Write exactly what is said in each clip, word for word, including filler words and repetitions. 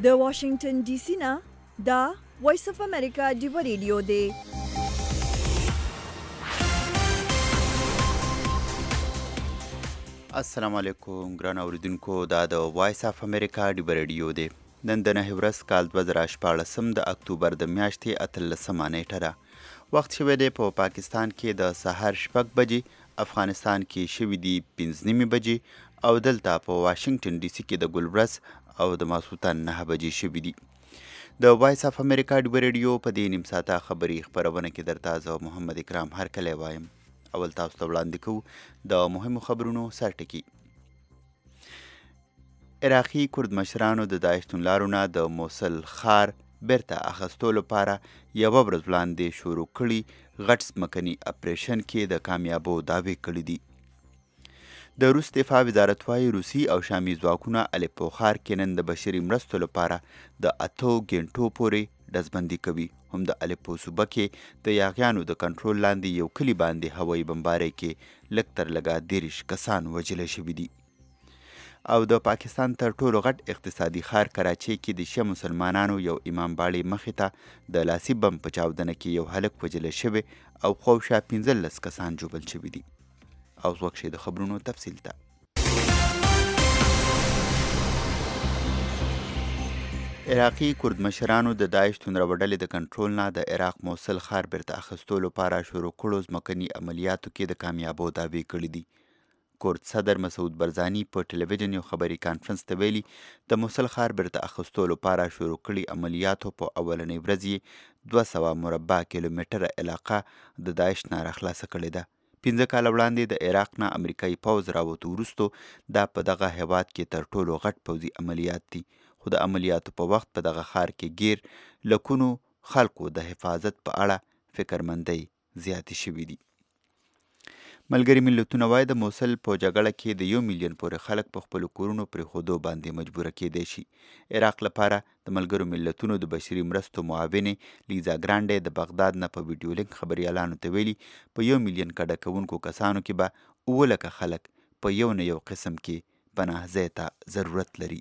د واشنگټن ډي سي نه دا وایس اف امریکا ډیو ریډیو دی. السلام علیکم ګران اوریدونکو، دا د وایس اف امریکا ډیو ریډیو دی. نن د نهه ورځ کال دوه زره شپاړسم د اکتوبر د میاشتې اتلسمه نیټه ده. وخت شوی دی په پاکستان کې د سهار شپږ بجې، افغانستان کې شوي دي پنځه نیمې بجې او دلته په واشنګټن ډي سي کې د ګلورځ او د ماسخوتن نهه بجې شوي دي. د وایس اف امریکا ډیو ریډیو په دې نیم ساعته خبري خپرونه کې درته زه محمد اکرام هرکلی وایم. اول تاسو ته وړاندې کوو د مهمو خبرونو سرټکي. عراقي کرد مشرانو د داعش توندلارو نه د موصل ښار بیرته اخیستو لپاره یوه ورځ وړاندې شروع کړي غټ ځمکني اپریشن کې د کامیابو دعوې کړي دي. د روس دفاع وزارت وایي روسي او شامي ځواکونه الیپو ښار کې نن د بشري مرستو لپاره د اتو ګنټو پورې ډزبندي کوي. هم د الیپو صوبه کې د یاغیانو د کنټرول لاندې یو کلي باندې هوایي بمبارۍ کې لږ تر لږه دېرش کسان وژلی شوي دي. او د پاکستان تر ټولو غټ اقتصادي ښار کراچۍ کې د شیعه مسلمانانو یو امام باړې مخې ته د لاسي بم په چاودنه کې یو هلک وژلی شوی او خواوشا پنځلس کسان ژوبل شوي دي. او وخت شي د خبرونو تفصیل ته. عراقي کرد مشرانو د داعش توندرو ډلې د کنټرول نه د عراق موصل ښار بیرته اخیستو لپاره شروع کړو ځمکني عملیاتو کې د کامیابو دعوې کړي دي. کورد صدر مسعود برزاني په ټلویزیون یو خبري کانفرنس ته ویلي د موصل ښار بیرته اخیستو لپاره شروع کړي عملیاتو په اولنۍ ورځ یې دوه سوه مربع کیلومتره علاقه د داعش نه راخلاصه کړې ده. پنځه کاله وړاندې د عراق نه امریکایي پوځ راوتو وروستو دا په دغه هیواد کې تر ټولو غټ پوځي عملیات دي. خو د عملیاتو په وخت په دغه ښار کې ګیر لکونو خلکو د حفاظت په اړه فکرمندۍ زیاتې شوي دي. ملګري ملتونه وایي د موصل په جګړه کې د یو میلیون پورې خلک په خپلو کورونو پرېښودو باندې مجبوره کېدی شي. عراق لپاره د ملګرو ملتونو د بشري مرستو معاونې لیزا ګرانډی د بغداد نه په ویډیو لینک خبریالانو ته ویلي په یو میلیون کډه کوونکو کسانو کې به اووه لکه خلک په یو نه یو قسم کې پناه ځای ته ضرورت لري.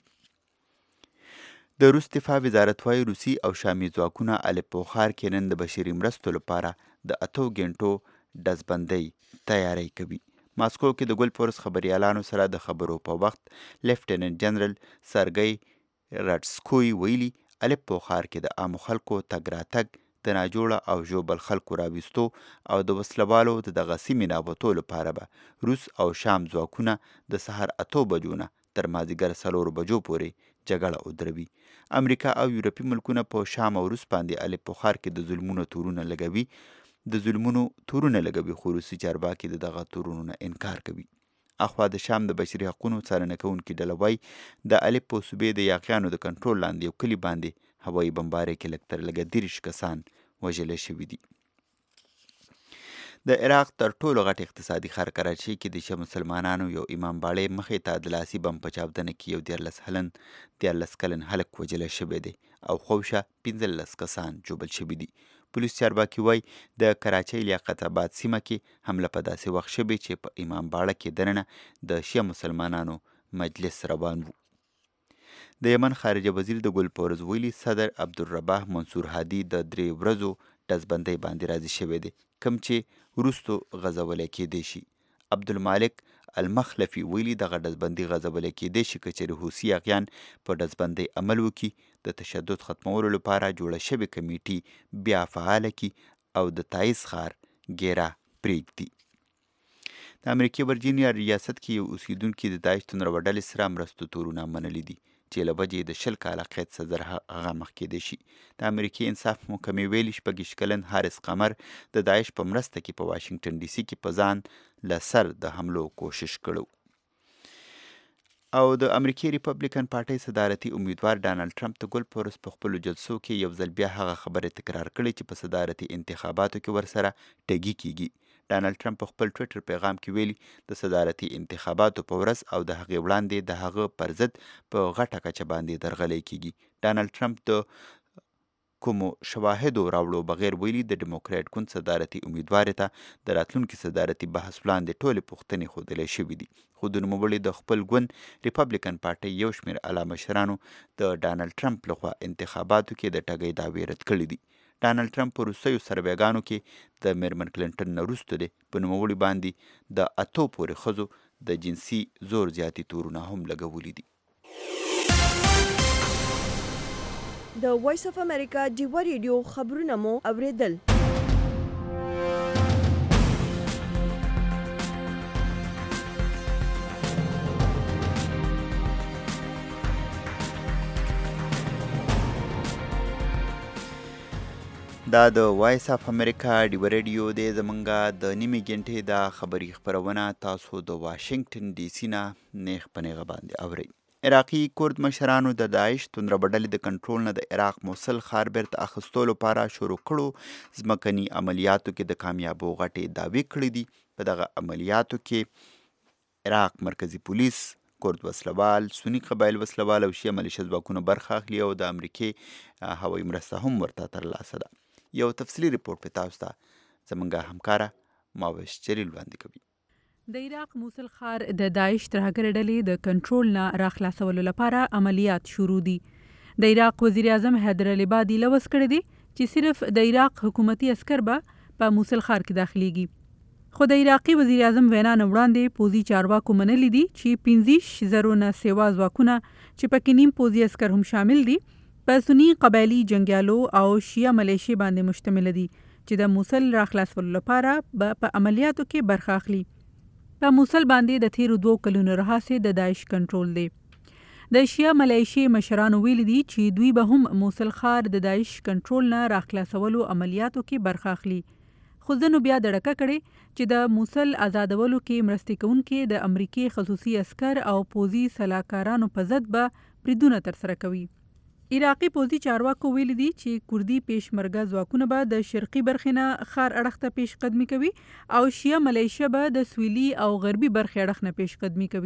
د روس دفاع وزارت وایي روسي او شامي ځواکونه الیپو ښار کې نن د بشري مرستو لپاره د اتو ګنټو ډزبندۍ تیاری کوي. ماسکو کې د ګل پورس خبریالانو سره د خبرو په وخت لیفټیننټ جنرال سرګی راټسکوی ویلي الیپو ښار کې د عامو خلکو تګ راتګ د ناجوړه او ژوبل خلکو راویستو او د وسلوالو د دغه سیمې نابودو لپاره به روس او شام ځواکونه د سهار اتو بجو نه تر مازدیګر څلورو بجو پورې جګړه ودروي. امریکا او یورپي ملکونه په شام او روس باندې الیپو ښار کې د ظلمونو تورونه لګوي د ظلمونو تورونه لګوي خو روسي چارواکي د دغه تورونو نه انکار کوي. اخوا د شام د بشري حقونو څارنه کوونکي ډله وایي د الیپو صوبې د یاغیانو د کنټرول لاندې یو کلي باندې هوایي بمبارۍ کې لږ تر لږه دېرش کسان وژلی شوي دي. د عراق تر ټولو غټ اقتصادي ښار کراچۍ کې د شیعه مسلمانانو یو امام باړې مخې ته د لاسي بم په چاودنه کې یو دیارلس هلن دیارلس کلن هلک وژلی شوی دی او خواوشا پنځلس کسان ژوبل شوي دي. پولیس چارواکي وایي د کراچۍ لیاقت آباد سیمه کې حمله په داسې وخت شوې چې په امام باړه کې دننه د شیعه مسلمانانو مجلس روان و. د یمن خارجه وزیر د ګل پورز ویلي صدر عبدالرباح منصور هادي د درې ورځو ډزبندۍ باندې راضي شوی دی کوم چې وروستو غځولی کېدی شي. عبدالمالک المخلفي ویلي دغه ډزبندي غځولی کېدی شي که چېرې حوثي یاغیان په ډزبندۍ عمل وکړي د تشدد ختمولو لپاره جوړه شوې کمیټې بیا فعاله کړي او د تایز ښار ګیره پرېږدي. د امریکې ورجینیا ریاست کې یو اوسیدونکي د داعش توندرو ډلې سره مرستو تورونه منلي دي چې له وجې د شل کاله قید سزا هغه مخ کېدی شي. د امریکې انصاف محکمې ویلي شپږ کلن حارس قمر د داعش په مرسته کې په واشنګټن ډي سي کې په ځان له سر د حملو کوشش کړو. او د امریکې ریپبلیکن پارټۍ صدارتي امیدوار ډانلډ ټرمپ د ګل پورس په خپلو جلسو کې یو ځل بیا هغه خبرې تکرار کړې چې په صدارتي انتخاباتو کې ورسره ټګي کیږي. ډانلډ ټرمپ په خپل ټویټر پیغام کې ویلي د صدارتي انتخاباتو په ورځ او د هغې وړاندې د هغه پر ضد په غټه کچه باندې درغلی کیږي. ډانلډ ټرمپ د کومو شواهدو راوړو بغیر ویلي د ډیموکرات ګوند صدارتي امیدوارۍ ته د راتلونکي صدارتي بحث وړاندې ټولې پوښتنې ښودلی شوي دي. خو د نوموړي د خپل ګوند ریپبلیکن پارټۍ یو شمېر اعلی مشرانو د ډانلډ ټرمپ لخوا انتخاباتو کې د ټګۍ دعوې رد کړي دي. ډانلډ ټرمپ په وروستیو سروېګانو کې د میرمن کلنټن نه وروسته دی په نوموړي باندې د اتو پورې ښځو د جنسي زور زیاتي تورونه هم لګولي دي. د وایس اف امریکا ډیوه ریډیو خبرونه مو اوریدل. دا د وایس اف امریکا ډیوه ریډیو دی. زمونږه د نیمې ګنټې دا خبري خپرونه تاسو د واشنګټن ډي سي نه نیغ په نیغه باندې اورئ. عراقي کورد مشرانو د داعش توندربه ډلې د کنټرول نه د عراق موصل ښار بیرته اخیستو لپاره شروع کړو ځمکني عملیاتو کې د کامیابو غټې دعوې کړې دي. په دغه عملیاتو کې عراق مرکزي پولیس، کورد وسلوال، سني قبایل وسلوال او شیعه ملیشه ځواکونه برخه اخلي او د امریکې هوایي مرسته هم ورته ترلاسه ده. یو تفصیلي ریپورټ په تاسو ته زمونږه همکاره ماوش جلیل وړاندې کوي. د عراق موصل ښار د داعش ترهګر ډلې د کنټرول نه راخلاصولو لپاره عملیات شروع دي. د عراق وزیر اعظم حیدر العبادي لوز کړی دی چې صرف د عراق حکومتي عسکر به په موصل ښار کې داخليږي. خو د عراقي وزیر اعظم وینا نه وړاندې پوځي چارواکو منلي دي چې پنځه زره نه سیوا ځواکونه چې پکې نیم پوځي عسکر هم شامل دي په سني قبایلي جنګیالو او شیعه ملیشې باندې مشتمل دي چې د موصل راخلاصولو لپاره به په عملیاتو کې برخه اخلي. په موصل باندې د تیرو دوو کلونو راهیسې د داعش کنټرول دی. د شیعه ملیشې مشرانو ویلي دي چې دوی به هم موصل ښار د داعش کنټرول نه راخلاصولو عملیاتو کې برخه اخلي. خو ځینو بیا دړکه کړې چې د موصل آزادولو کې مرستې کوونکي د امریکې خصوصي عسکر او پوځي سلاکارانو په ضد به بریدونه ترسره کوي. عراقي پوځي چارواکو ویلي دي چې کوردي پیشمرګه ځواکونه به د شرقي برخې نه ښار اړخ ته پیش قدمي کوي او شیعه ملیشه به د سویلي او غربي برخې اړخ نه پیش قدمي کوي.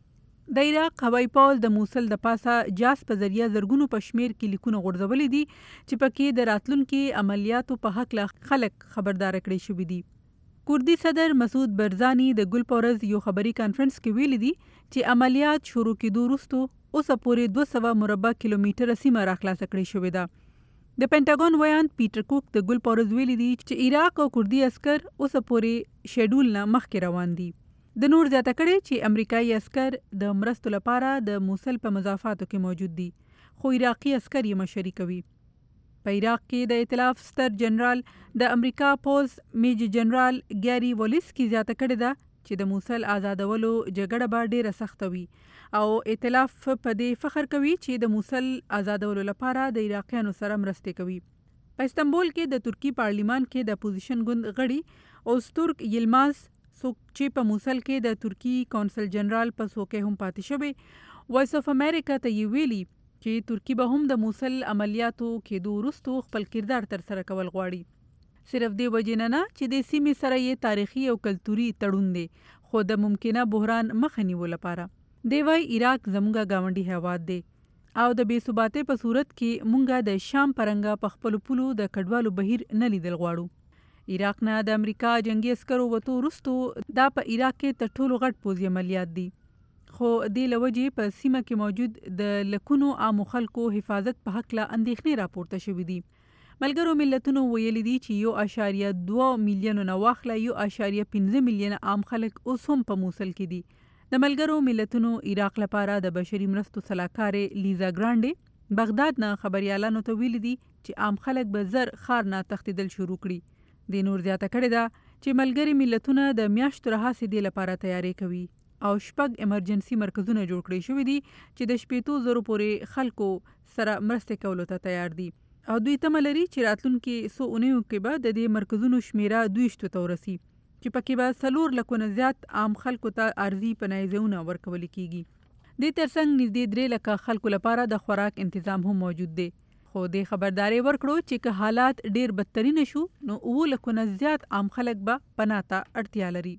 د عراق هوایي پوځ د موصل د پاسه جاس په ذریعه زرګونو په شمیر کې لیکونه غورځولي دي چې پکې د راتلونکي عملیاتو په هکله خلک خبردار کړي شوي دي. کوردي صدر مسعود برزاني د ګل په ورځ یو خبري کانفرنس کې ویلي دي چې عملیات شروع کېدو وروسته اوسه پورې دوه سوه مربع کیلومتره سیمه راخلاصه کړې شوې ده. د پینټاګون ویاند پیټر کوک د ګل په ورځ ویلي دي چې عراق او کوردي عسکر اوسه پورې شیډول نه مخکې روان دي. د نور زیاته کړي چې امریکایي عسکر د مرستو لپاره د موصل په مضافاتو کې موجود دي خو عراقي عسکر یې مشري کوي. په عراق کې د ائتلاف ستر جنرال د امریکا پوځ میجر جنرال ګیری ولیسکي زیاته کړې ده چې د موصل آزادولو جګړه به ډیره سخته وي او ائتلاف په دې فخر کوي چې د موصل آزادولو لپاره د عراقیانو سره مرستې کوي. په استنبول کې د ترکی پارلیمان کې د اپوزیشن ګوند غړي اوزتورک یلماز څوک چې په موصل کې د ترکی کونسل جنرال په څوکۍ هم پاتې شوی وایس اف امریکا ته یې ویلي چې ترکی به هم د موصل عملیاتو کېدو وروسته خپل کردار ترسره کول غواړي. صرف دې وجې نه نه چې د سیمې سره یې تاریخي او کلتوري تړون دی خو د ممکنه بحران مخه نیولو لپاره. دی وای عراق زموږه گاونډي هیواد دی او د بې ثباتۍ په صورت کې مونږه د شام پرنګه په خپلو پولو د کډوالو بهیر نه لیدل غواړو. عراق نه د امریکا جنگي عسکرو وتو وروسته دا په عراق کې تر ټولو غټ پوځي عملیات دي خو دې له وجې په سیمه کې موجود د لکونو عامو خلکو حفاظت په هکله اندېښنې راپورته شوي دي. ملګرو ملتونو ویلي دي چې یو اشاریه دوه میلیونو نه واخله یو اشاریه پنځه میلیونه عام خلک اوس هم په موصل کې دي. د ملګرو ملتونو عراق لپاره د بشري مرستو سلاکارې لیزا ګرانډي بغداد نه خبريالانو ته ویلي دي چې عام خلک به زر ښار نه تښتېدل شروع کړي. د نور زیاته کړې ده چې ملګري ملتونه د میاشتو راهیسې دې لپاره تیاری کوي او شپږ امرجنسي مرکزونه جوړ کړي شوي دي چې د شپېتو زرو پورې خلکو سره مرستې کولو ته تیار دي او دوی تمه لري چې راتلونکي څو اونیو کې به د دې مرکزونو شمیره دویشتو ته ورسي چې پکې به څلور لکو نه زیات عام خلکو ته ارضي پناه ځایونه ورکول کیږي. دې ترڅنګ نږدې درې لکه خلکو لپاره د خوراک تنظیم هم موجود دی خو دې خبرداري ورکړو چې که حالات ډیر بدترین شو نو اووه لکو نه زیات عام خلک به پناه ته اړتیا لري.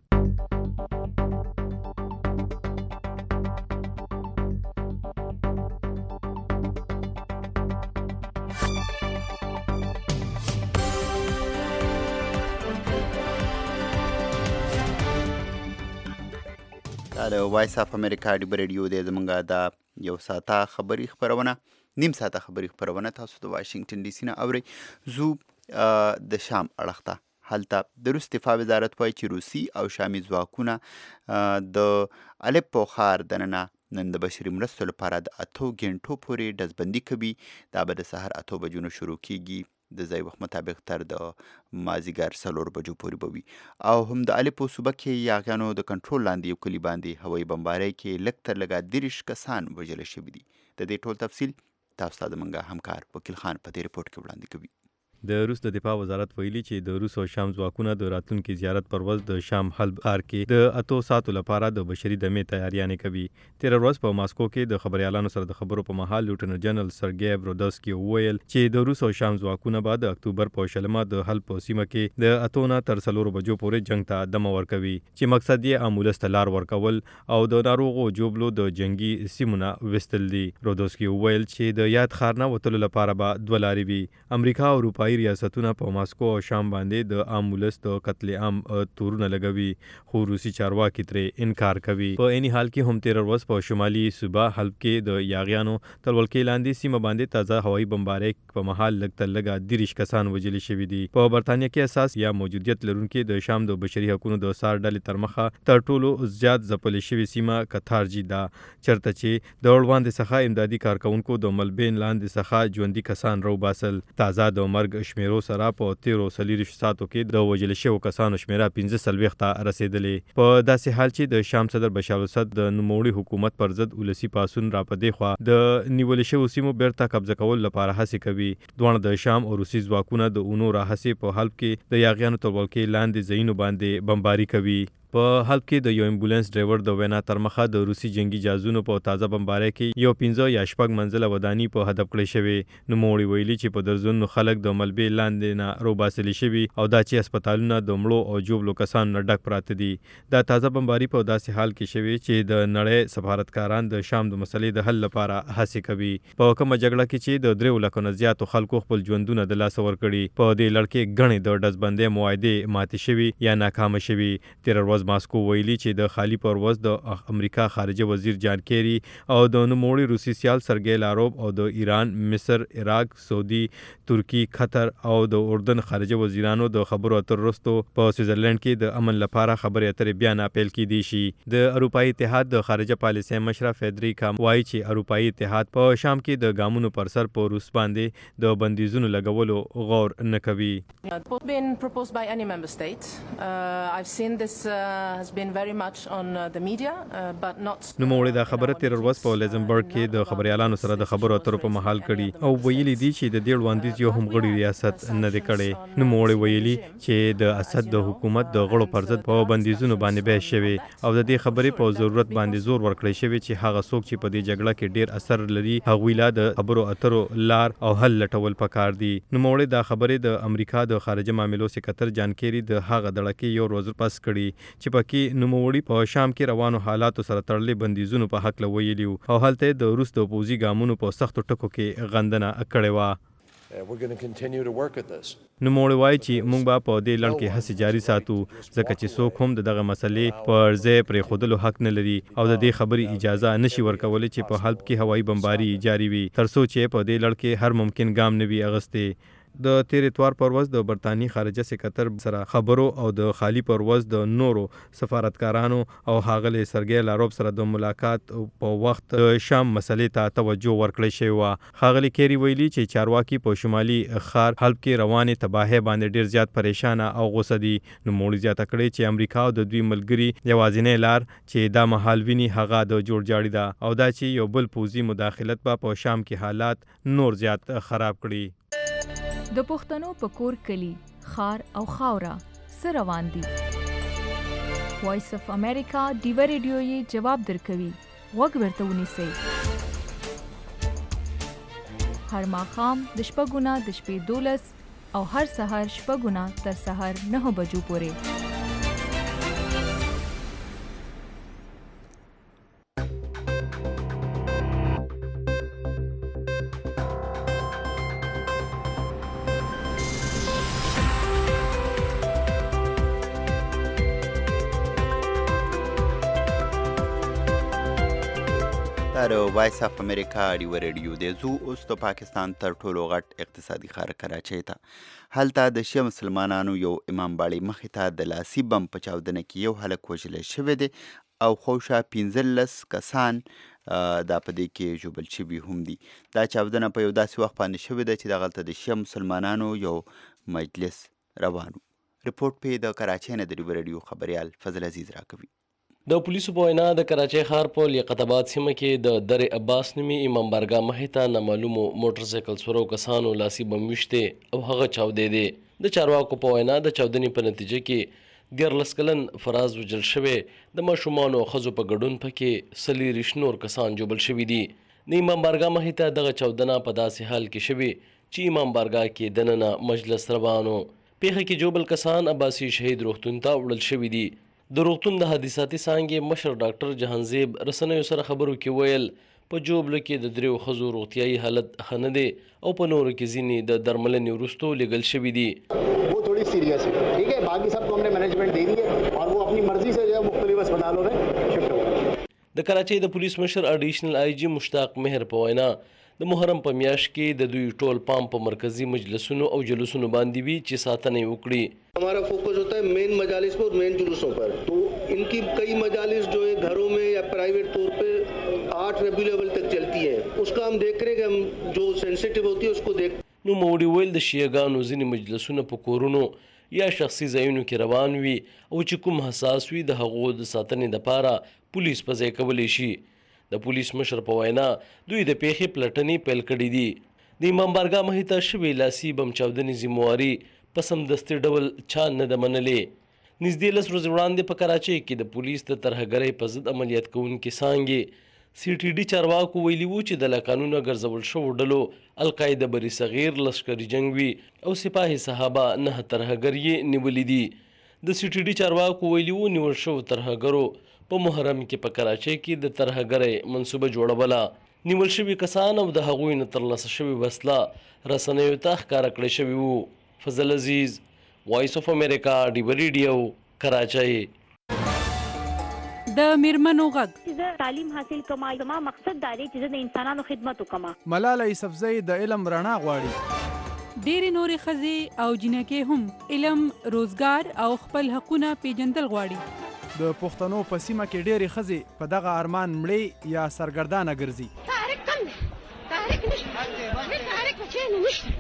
د وایس اف امریکا ډیب ریډیو دی زمونږ دا یو ساعته خبري خپرونه نیم ساعته خبري خپرونه تاسو د واشنگټن ډي سي نه اورئ. زو د شام اړخ ته هلته د روس دفاع وزارت وایي چې روسي او شامي ځواکونه د الیپو ښار دننه نن د بشري مرستو لپاره د اتو ګنټو پورې ډزبندي کوي. دا به د سهار اتو بجو نه شروع کیږي، د ځای وخت مطابق تر د مازیګر څلور بجو پورې به وي. او هم د الیپو صوبه کې یاغیانو د کنټرول لاندې یو کلي باندې هوایي بمبارۍ کې لږ تر لږه دېرش کسان وژل شوي دي. د دې ټول تفصیل تاسو ته زموږ همکار وکیل خان په دې رپورټ کې وړاندې کوي. د روس د دفاع وزارت ویلي چې د روس او شام ځواکونه د راتلونکي زیارت پر ورځ د شام حلب ښار کې د اتو ساعتو لپاره د بشري دمې تیاریانې کوي. تېره ورځ په ماسکو کې د خبریالانو سره د خبرو په مهال لیوټننټ جنرال سرګی برودسکي وویل چې د روس او شام ځواکونه به د اکتوبر په شلمه د حلب په سیمه کې د اتو نه تر څلورو بجو پورې جنګ ته دمه ورکوي چې مقصد یې امولس ته لار ورکول او د ناروغو جوبلو د جنگي سیمونه وستل دي. برودسکي وویل چې د یاد ښار نه وتلو لپاره به دوه لارې وي. امریکا او اروپایي ریاستونه په ماسکو او شام باندې د امولس د قتل عام تورونه لګوي، خو روسي چارواکي ترې انکار کوي. په عیني حال کې هم تېره ورځ په شمالي صوبه حلب کې د یاغیانو تر ولکې لاندې سیمه باندې تازه هوایي بمبارۍ په مهال لږ تر لږه دېرش کسان وژلي شوي دي. په برطانیه کې اساس یا موجودیت لرونکي د شام د بشري حقوقو د سار ډلې تر مخه تر ټولو زیات ځپلې شوې سیمه کتارجي ده، چرته چې د وړاندې څخه امدادي کارکونکو د ملبین لاندې څخه ژوندي کسان راوباسل. تازه د مرګ شمیرو سره په تیرو څلېرویشت ساعتو کې د وژل شویو کسانو شمیره پنځه څلوېښت ته رسېدلې. په داسې حال چې د شام صدر بشار الاسد د نوموړي حکومت پر ضد ولسي پاڅون را په دې خوا د نیول شویو سیمو بیرته قبضه کولو لپاره هڅې کوي. دواړه د شام او روسي ځواکونه د اونو راهیسې په حلب کې د یاغیانو تر ولکې لاندې ځایونو باندې بمباري کوي. په حلب کې د یو امبولانس ډرایور د وینا تر مخه د روسي جنگي جازونو په تازه بمبارۍ کې یو پنځه یا شپږ منزله وداني په هدف کړی شوې. نوموړي ویلي چې په درزونو خلک د ملبې لاندې نه روباسلي شوي او دا چې هسپتالونه د مړو او جوبلو کسانو نه ډک پراته دي. دا تازه بمباري په داسې حال کې شوې چې د نړۍ سفارتکاران د شام د مسلې د حل لپاره هڅې کوي. په کومه جګړه کې چې د دریو لکو نه زیاتو خلکو خپل ژوندونه د لاسه ورکړي، په دې لړ کې ګڼې د ډزبندۍ معاهدې ماتې شوي یا ناکامه شوي. تېره ورځ ماسکو ویلي چې د خالی پر ورځ د امریکا خارجه وزیر جان کیری او د نوموړي روسي سیال سرګی لاروف او د ایران، مصر، عراق، سعودي، ترکی، قطر او د اردن خارجه وزیرانو د خبرو اترو وروسته په سویټزرلند کې د امن لپاره خبرې اترې بیا نه پیل کیدی شي. د اروپایي اتحاد د خارجه پالیسۍ مشره فیدریکا وایي چې اروپایي اتحاد په شام کې د ګامونو پر سر په روس باندې د بندیزونو لګولو غور نه کوي. نوموړي دا خبره تېره ورځ په لیزنبرګ کې د خبریالانو سره د خبرو اترو په مهال کړي او ویلي دي چې د دې وړاندیز یو هم غړي ریاست نه دی کړی. نوموړي ویلي چې د اسد د حکومت د غړو پر ضد په بندیزونو باندې بحث شوی او د دې خبرې په ضرورت باندې زور ورکړی شوی چې هغه څوک چې په دې جګړه کې ډیر اثر لري هغوی لا د خبرو اترو لار او حل لټول پکار دي. نوموړي دا خبرې د امریکا د خارجه معاملو سکرټر جان کیری د هغه دړه کې یو ورځ پس کړي چې پکې نوموړي په شام کې روانو حالاتو سره تړلې بندیزونو په حق ویلي او هلته د روس د پوځي ګامونو په سختو ټکو کې غندنه کړې وه. نوموړي وایي چې موږ به په دې لړ کې هڅې جاري ساتو ځکه چې څوک هم د دغه مسلې پر ځای پرېښودلو حق نه لري او د دې خبرې اجازه نشي ورکولی چې په حلب کې هوایي بمباري جاري وي تر څو چې په دې لړ کې هر ممکن ګام نه وي اغوستی. د تېر اتوار پر ورځ د برطانیې خارجه سکرټر سره خبرو او د خالی پر ورځ د نورو سفارتکارانو او ښاغلي سرګی لاروف سره د ملاقات په وخت د شام مسلې ته توجه ورکړی شوې وه. ښاغلي کیری ویلي چې چارواکي په شمالي ښار حلب کې روانې تباهۍ باندې ډیر زیات پریشانه او غوسه دي. نوموړي زیاته کړې چې امریکا او د دوی ملګري یوازینۍ لار چې دا مهال ویني هغه د جوړجاړي ده او دا چې یو بل پوځي مداخلت به په شام کې حالات نور زیات خراب کړي. د پښتنو په کور کلی خار او خاوره سره روان دي. وایس اف امریکا ډیو ریډیو یې جواب درکوي. غوږ ورته ونیسئ. هر ماښام د شپږو نه د شپې دولس او هر سهار شپږو نه تر سهار نهو بجو پورې. دا د وایس اف امریکا ډیو ریډیو دی. زو اوس د پاکستان تر ټولو غټ اقتصادي ښار کراچۍ ته. هلته د شیعه مسلمانانو یو امام باړی مخې ته د لاسي بم په چاودنه کې یو هلک وژلی شوی دی او خوشا پنځلس کسان دا په دې کې ژوبل شوي هم دي. دا چاودنه په یو داسې وخت باندې شوې ده چې دغلته د شیعه مسلمانانو یو مجلس روان و. رپورټ پې د کراچۍ نه د ډیو ریډیو خبریال فضل عزیز راکوي. د پولیسو په وینا د کراچۍ ښار په لیاقت آباد سیمه کې د در عباس نومي امام بارګاه مخې ته نامعلومو موټر سایکل سورو کسانو لاسي بم ویشتې او هغه چاودی دی. د چارواکو په وینا د چاودنې په نتیجه کې دیارلس کلن فراز وژل شوی، د ماشومانو او ښځو په ګډون پکې څلېرویشت نور کسان ژوبل شوي دي. د امام بارګاه مخې ته دغه چاودنه په داسې حال کې شوې چې امام بارګاه کې دننه مجلس روان و. پیښه کې ژوبل کسان عباسي شهید روغتون ته وړل شوي دي. د روغتون د حادثاتي څانګې مشر ډاکټر جهانزیب رسنیو سره خبرو کې ویل په جوبلو کې د دریو ښځو روغتیایي حالت ښه نه دی او په نورو کې ځینې د درملنې وروستو لیږل شوي دي. वो थोड़ी सीरियस है, ठीक है, बाकी सबको हमने मैनेजमेंट दे दी है और वो अपनी मर्जी से जो है मुख्तलिफ अस्पतालों में शिफ्ट हुए. د کراچۍ د پولیس مشر اډیشنل آی جی مشتاق مهر په وینا د محرم په میاشت کې د دوی ټول پام په مرکزی مجلسونو او جلوسونو باندې وي چې ساتنه یې وکړي. हमारा फोकस होता है मेन मजालिस पर और मेन जुलूसों पर. तो इनकी कई मजालिस जो है घरों में या प्राइवेट तौर पे आठ रबीउल अव्वल तक चलती है. उसका हम देख रहे हैं कि हम जो सेंसिटिव होती है उसको देख. نو موړي ویل د شیعهګانو ځینې مجلسونه په کورونو یا شخصي ځایونو کې روان وي او چې کوم حساس وي د هغو د ساتنې دپاره پولیس په ځای کولی شي. د پولیس مشر په وینا دوی د پیښې پلټنې پیل کړي دي. د امام بارګاه مخې ته شوې لاسي بم چاودنې ذمواري په سمدستي ډول چا نه ده منلې. نږدې لس ورځې وړاندې په کراچۍ کې د پولیس د ترهګرۍ په ضد عملیات کوونکې څانګې سی ټي ډي چارواکو ویلي وو چې د لاقانونه ګرځول شوو ډلو القاعده بری صغیر لشکري جنګ وي او سپاهي صحابه نه ترهګر یې نیولي دي. د سی ټي ډي چارواکو ویلي وو نیول شوو ترهګرو په محرم کې په کراچۍ کې د ترهګرۍ منصوبه جوړوله. نیول شوي کسان او د هغوی نه ترلاسه شوي وسله رسنیو ته ښکاره کړی شوي وو. فضل عزیز، وایس اف امریکا ډیو ریډیو، کراچۍ. د میرمنو غږ چې تعلیم حاصل کوم زما مقصد دا دی چې د انسانانو خدمت وکم. ملاله یوسفزۍ د علم رڼا غواړي. ډېرې نورې ښځې او جنکې هم علم، روزګار او خپل حقونه پیژندل غواړي. د پښتنو په سیمه کې ډېرې ښځې په دغه ارمان مړې یا سرګردانه ګرځي. تحریک کم دی، تحریک نشته، هیڅ تحریک په چین نشته.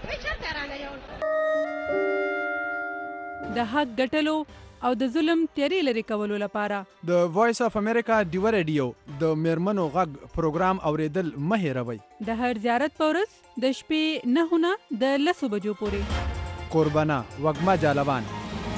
د حق ګټلو او د ظلم تیارې لرې کولو لپاره د وایس اف امریکا ډیو ریډیو د میرمنو غږ پروګرام اوریدل مه هېروئ. د هر زیارت په ورځ د شپې نهو نه د لسو بجو پورې. قربانه وږمه جالبان.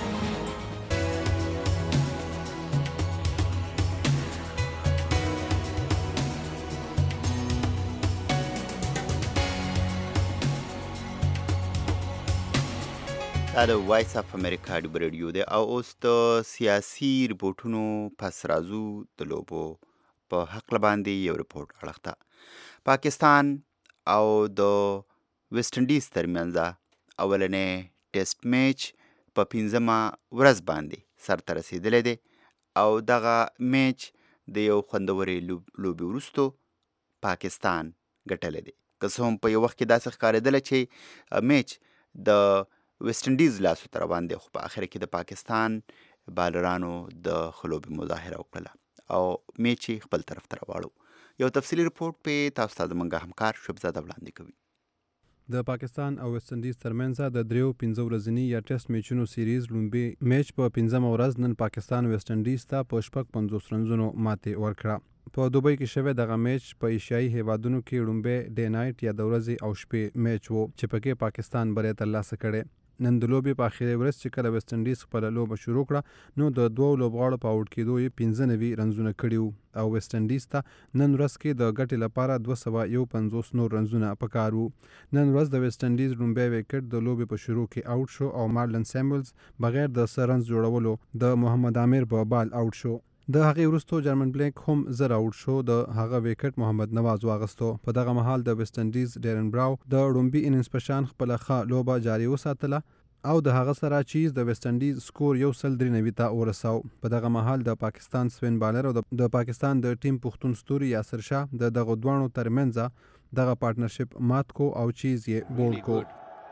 دا د وایس اف امریکا ډیو ریډیو دی او اوس د سیاسي رپورټونو پس رازو د لوبو په هکله باندې یو رپورټ اړخته. پاکستان او د ویسټ انډیز ترمنځ اولنی ټیسټ میچ په پنځمه ورځ باندې سرته رسېدلی دی او دغه میچ د یو خوندورې لوبې وروستو پاکستان ګټلی دی. که څه هم په یو وخت کې داسې ښکارېدله چې میچ د ویسټ انډیز لاسو ته روان دی، خو په آخر کې د پاکستان بالرانو د ښه لوبې مظاهره وکړله او میچ یې خپل طرف ته راواړو. یو تفصیلي رپورټ پې تاسو ته زموږ همکار شبزاده وړاندې کوي. د پاکستان او ویسټ انډیز ترمنځ د دریو پنځه ورځني یا ټیسټ میچونو سیریز لومړی میچ په پنځمه ورځ نن پاکستان ویسټ انډیز ته په شپږ پنځوس رنزونو ماتې ورکړه. په دوبۍ کې شوی دغه میچ په ایشیایي هیوادونو کې لومړی ډے نایټ یا د ورځې او شپې میچ و چې پکې پاکستان بری ترلاسه کړی. نن د لوبې په اخري ورځ چې کله ویسټ انډیز خپله لوبه شروع کړه نو د دوو لوبغاړو په آوټ کېدو یې پنځه نوي رنزونه کړي وو او ویسټ انډیز ته نن ورځ کې د ګټې لپاره دوه سوه یو پنځوس نور رنزونه پکار وو. نن ورځ د ویسټ انډیز لومړی وکټ د لوبې په شروع کې آوټ شو او مارلن سیمولز بغیر د څه رنز جوړولو د محمد عامر په بال آوټ شو. د هغې وروستو جرمن بلینک هم زر آوټ شو، د هغه وکټ محمد نواز واغستو. په دغه مهال د ویسټ انډیز ډیرن براو د لومبي اننګز په شان خپله ښه لوبه جاري وساتله او د هغه سره چیز د ویسټ انډیز سکور یو سل درې نوي ته ورساو. په دغه مهال د پاکستان سپین بالر او د پاکستان د ټیم پښتون ستوري یاسر شاه د دغه دوانو ترمنځ دغه پارټنرشپ مات کو او چیز یې بولډ کو.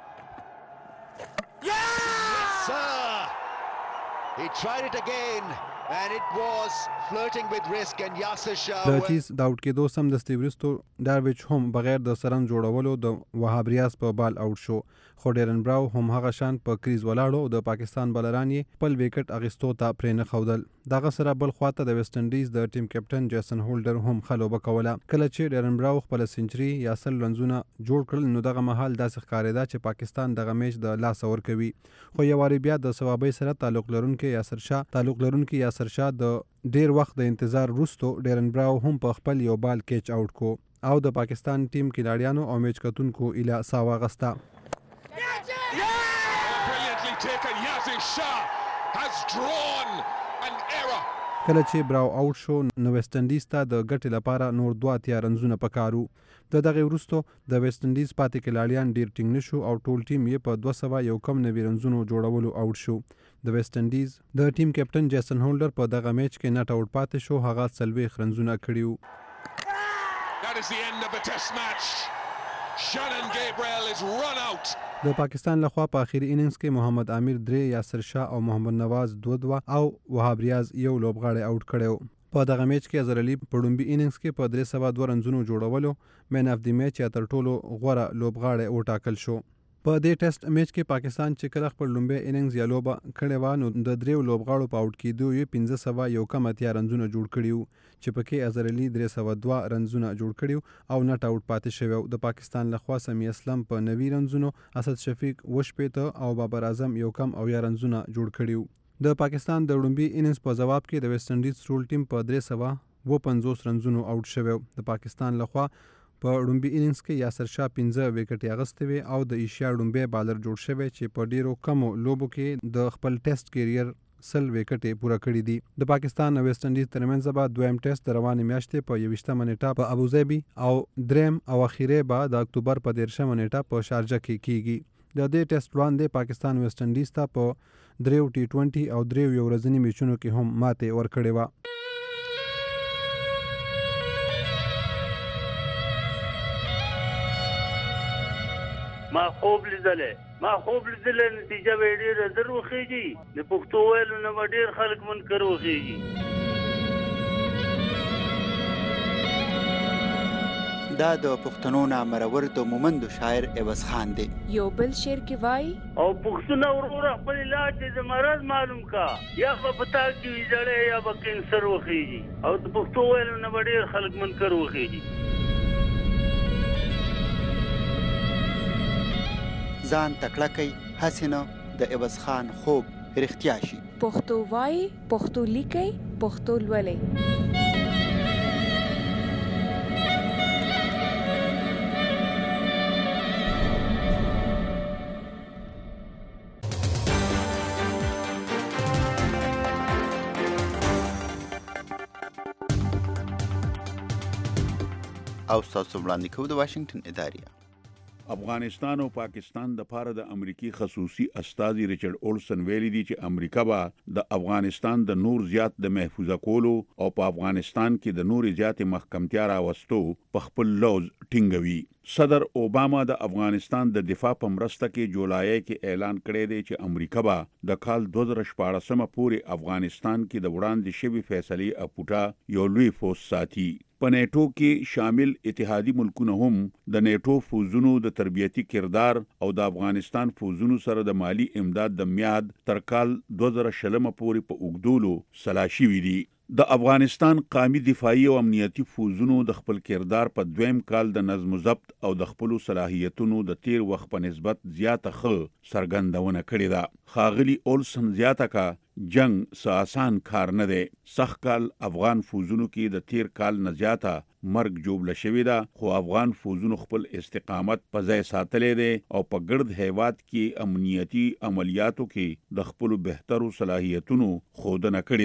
He tried it again and it was flirting with risk and Yasir Shah د چیز د آوټ کېدو سم دستي وروستو ډارویچ هم بغیر د سرنج جوړولو د وهاب ریاض په بال آوټ شو، خو ډیرن براو هم هغه شان په کریز ولاړو او د پاکستان بالران یې خپل وکټ اخیستو ته پرې نه ښودل. دغه سره بل خواته د ویسټ انډیز د ټیم کپټن جیسن هولډر هم ښه لوبه کوله. کله چې ډیرن براو خپله سنچري یا سل رنزونه جوړ کړل نو دغه مهال داسې ښکارېده چې پاکستان دغه میچ د لاسه ورکوي، خو یو وارې بیا د ثوابۍ سره تعلق لرونکی یاسر شاه تعلق لرونکی یاسر شاه د ډیر وخت د انتظار وروستو ډیرن براو هم په خپل یو بال کیچ آوټ کو او د پاکستان ټیم کلاړیانو او میچ کتونکو اله سا واغسته. کله چې براو آوټ شو نو ویسټ انډیز ته د ګټې لپاره نور دوه اتیا رنزونه پکارو. د دغې وروستو د ویسټ انډیز پاتې کلاړیان ډیر ټینګ نشو او ټول ټیم یې په دوه سوه یو کم نوي رنزونو جوړولو آوټ شو. د ویسټ انډیز د ټیم کپټن جیسن هولډر په دغه میچ کې نټ آوټ پاتې شو، هغه څلوېښت رنزونه کړي وو. د پاکستان لخوا په اخیری اننګز کې محمد عامر درې، یاسر شاه او محمد نواز دوه دوه او وهاب ریاض یو لوبغاړی آوټ کړی و. په دغه میچ کې اظهر علي په لومبي اننګز کې په درې سوه دوه رنزونو جوړولو مین اف دی میچ یا تر ټولو غوره لوبغاړی وټاکل شو. په دې ټیسټ میچ کې پاکستان چې کله خپل لومبي اننګز یا لوبه کړې وه نو د دریو لوبغاړو په آوټ کېدو یې پنځه سوه یو کم اتیا رنزونه جوړ کړي وو چې پکې اظهر علي درې سوه دوه رنزونه جوړ کړي او نټ آوټ پاتې شوی و. د پاکستان لخوا سمی اسلم په نوي رنزونو، اسد شفیق اووه شپېته او بابر اعظم یو کم اویا رنزونه جوړ کړي وو. د پاکستان د لومبي اننګز په جواب کې د ویسټ انډیز ټول ټیم په درې سوه اووه پنځوس رنزونو آوټ شوی و. د پاکستان لخوا په لومبي اننګز کې یاسر شاه پنځه وکټې اخیستې وې او د ایشیا لومبی بالر جوړ شوی چې په ډیرو کمو لوبو کې د خپل ټیسټ کیریر سل وکټې پوره کړي دي. د پاکستان او ویسټ انډیز ترمنځ به دویم ټیسټ د روانې میاشتې په یویشتمه نیټه په ابوظبي او دریم او اخیری به د اکتوبر په دیرشمه نیټه په شارجه کې کیږي. د دې ټیسټ وړاندې پاکستان ویسټ انډیز ته په دریو ټي ټوینټي او دریو یو ورځني میچونو کې هم ماتې ورکړې وه. ما خوب لیدلې ما خوب لیدلې نتیجه به ډېره زر وخېږي، د پښتو ویلو نه به ډېر خلک منکر وخېږي. دا د پښتنو نامرور د مومندو شاعر عوض خان دی. یو بل شعر کې وایي او پښتونه وروره خپل علاج د مرض معلوم کا، یا به پتا کې وي زړې یا به کینسر وخېږي، او د پښتو ویلو نه به ډېر خلک منکر وخېږي. ځان تکړه کوي هسې نه د عوض خان خوب رښتیا شي. پښتو وایي، پښتو لیکئ، پښتو لولئ. او ستاسو وړاندې کوو د واشنگټن اداریه. افغانستان او پاکستان د پاره د امریکای خصوصي استازي ریچارډ اولسن ویلي دي چې امریکا به د افغانستان د نور زیات د محفوظه کولو او په افغانستان کې د نور زیات محکمتیا راوستو په خپل لوز ټینګوي. صدر اوباما د افغانستان د دفاع په مرسته کې جولای کې اعلان کړی دی چې امریکا به د کال دوه زره شپاړسمه پورې افغانستان کې د وړاندې شوی فیصلې اپوټا یو لوی فوج ساتي. په نیټو کې شامل اتحادی ملکونه هم د نیټو فوزونو د تربیتی کردار او د افغانستان فوزونو سره د مالی امداد د میاد تر کال دوه زره شلمه پورې په اوګدولو سلاشي وي دي. د افغانستان قومي دفاعي او امنیتي فوزونو د خپل کردار په دویم کال د نظم و ضبط او د خپل صلاحیتونو د تیر وخت په نسبت زیاته ښه څرګندونه کړې ده. ښاغلي اولسن زیاته کا جنگ څه آسان کار نه دی. سخت کال افغان فوزونو کې د تیر کال نه زیاته مرګ جوړه شوې ده، خو افغان فوزونو خپل استقامت په ځای ساتلی دی او په ګرد هیواد کې امنیتي عملیاتو کې د خپل بهترو صلاحیتونو ښودنه کړې ده.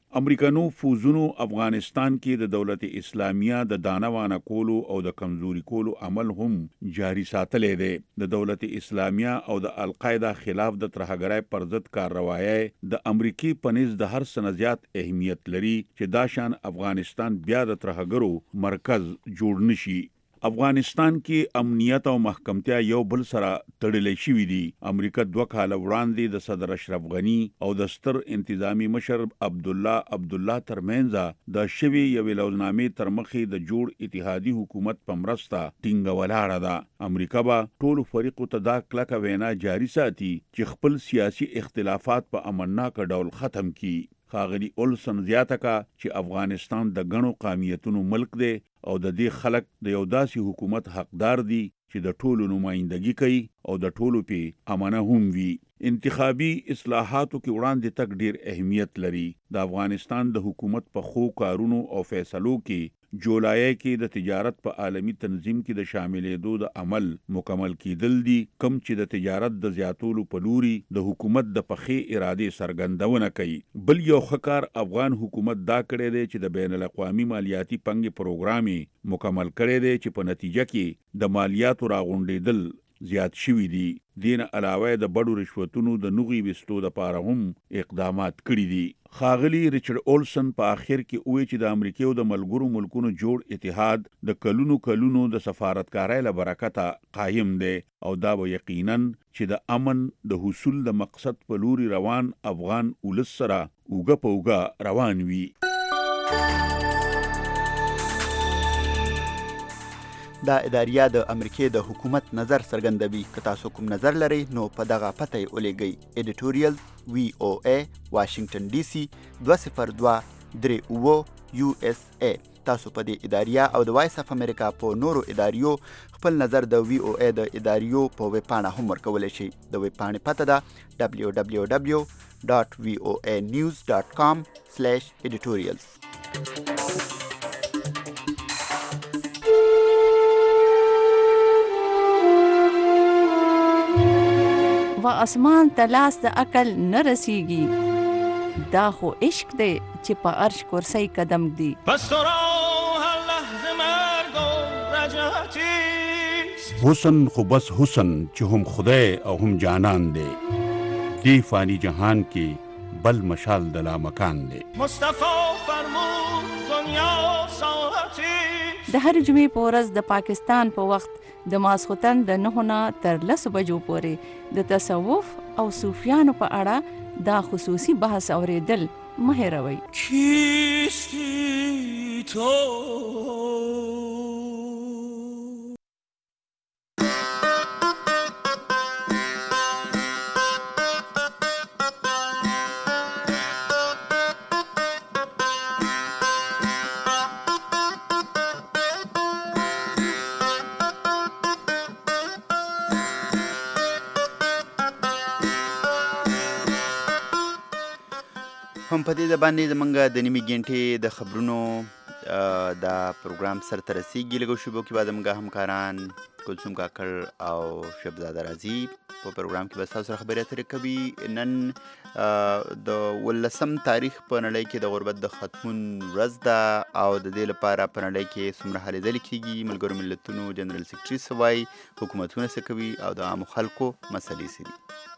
امریکانو فوزونو افغانستان کې د دولت اسلامیه د دانوانه کولو او د کمزوري کولو عمل هم جاری ساتلې دی. د دولت اسلامیه او د القاعده خلاف د ترهګرۍ پر ضد کاروایی د امریکای پنځ د هر سنه زیات اهمیت لري چې دا شان افغانستان بیا د ترهګرو مرکز جوړ نشي. افغانستان کې امنیت او محکمتیا یو بل سره تړلې شوې دي. امریکا دوه کاله وړاندې د صدر اشرف غنی او د ستر انتظامی مشر عبد الله عبد الله ترمنځ د شوی یو لوزنامې تر مخې د جوړ اتحادي حکومت په مرسته ټینګه ولاړه ده. امریکا به ټول فریقو ته دا کلکه وینا جاری ساتي چې خپل سیاسي اختلافات په امنناک ډول ختم کړي. خاغلی اولسن زیاته کا چې افغانستان د غنو قومیتونو ملک دی او د دې خلک د یو داسې حکومت حقدار دي چې د ټولو نمائندګي کوي او د ټولو په امانه هم وي. انتخابي اصلاحاتو کې وړاندې تک ډیر اهمیت لري. د افغانستان د حکومت په خو کارونو او فیصلو کې جولای کې د تجارت په عالمی تنظیم کې د شاملېدو د عمل مکمل کیدل دي، کم چې د تجارت د زیاتولو په لوري د حکومت د پخې اراده څرګندونه کوي. بل یو خکار افغان حکومت دا کړی دی چې د بین الاقوامي مالیاتي پنګ پروګرامي مکمل کړی دی چې په نتیجه کې د مالیاتو راغونډېدل زیات شوي دي. دین علاوه د بډو رشوتونو د نوغي وستو د پاره هم اقدامات کړي دي. خاغلی ریچارډ اولسن په اخر کې وایي چې د امریکا او د ملګرو ملکونو جوړ اتحاد د کلونو کلونو د سفارتکارۍ له برکته قایم دی او دا به یقینا چې د امن د حصول د مقصد په لوري روان افغان ولس سره اوګه په اوګه روان وي. دا اداریه د امریکای د حکومت نظر څرګندوي. که تاسو کوم نظر لرئ نو په دغه پته یې ولیږئ. ایډیټوریال وی او ای واشنگټن ډي سي دوه صفر دوه درې اوه یو اس ای. تاسو په دې اداریه او د وایس اف امریکا په نورو اداریو خپل نظر د وی او ای د اداریو په ویب پاڼه هم ورکولی شئ. د ویب پاڼې پته ده دبلیو دبلیو دبلیو ډاټ وی او ای نیوز ډاټ کام سلیش ایډیټوریالز. و اسمان تلاس د عقل نه رسیږي، دا خو عشق دی چې په عرش کرسی قدم دی. پس تو را هر لحظه مرگ و رجعتیست. حسن خو بس حسن چې هم خدای او هم جانان دی. دی فانی جهان کې بل مشال د لامکان دی. مصطفی فرمود دنیا ساعتیست. د هر جمعې په ورځ د پاکستان په وخت د ماسخوتن د نهو نه تر لسو بجو پورې د تصوف او صوفیانو په اړه دا خصوصي بحث اوریدل مه هېروئ. کیستی تو هم په دې باندې زمونږ د نیمې ګنټې د خبرونو دا پروګرام سرته رسیږي. لږو شیبو کې به زمونږ همکاران کلثوم کاکړ او شهزاده راځي په پروګرام کې به ستاسو سره خبرې اترې کوي. نن د ولسم تاریخ په نړۍ کې د غربت د ختمون ورځ ده او د دې لپاره په نړۍ کې څومره هلې ځلې کېږي. ملګرو ملتونو جنرال سیکرټري څه وایي، حکومتونه څه کوي او د عامو خلکو مسلې څه دي.